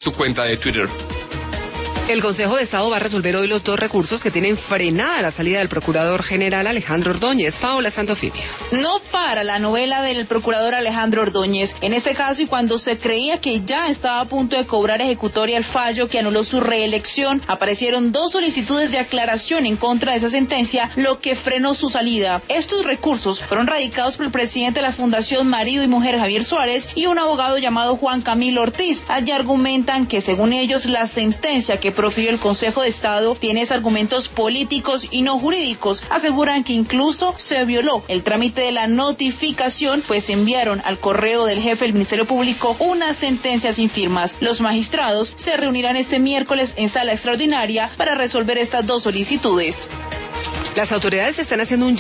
su cuenta de Twitter. El Consejo de Estado va a resolver hoy los 2 recursos que tienen frenada la salida del Procurador General Alejandro Ordóñez. Paola Santofimio. No para la novela del Procurador Alejandro Ordóñez. En este caso, y cuando se creía que ya estaba a punto de cobrar ejecutoria el fallo que anuló su reelección, aparecieron 2 solicitudes de aclaración en contra de esa sentencia, lo que frenó su salida. Estos recursos fueron radicados por el presidente de la Fundación Marido y Mujer, Javier Suárez, y un abogado llamado Juan Camilo Ortiz. Allí argumentan que, según ellos, la sentencia que profirió el Consejo de Estado tiene argumentos políticos y no jurídicos. Aseguran que incluso se violó el trámite de la notificación, pues enviaron al correo del jefe del Ministerio Público una sentencia sin firmas. Los magistrados se reunirán este miércoles en sala extraordinaria para resolver estas 2 solicitudes. Las autoridades están haciendo un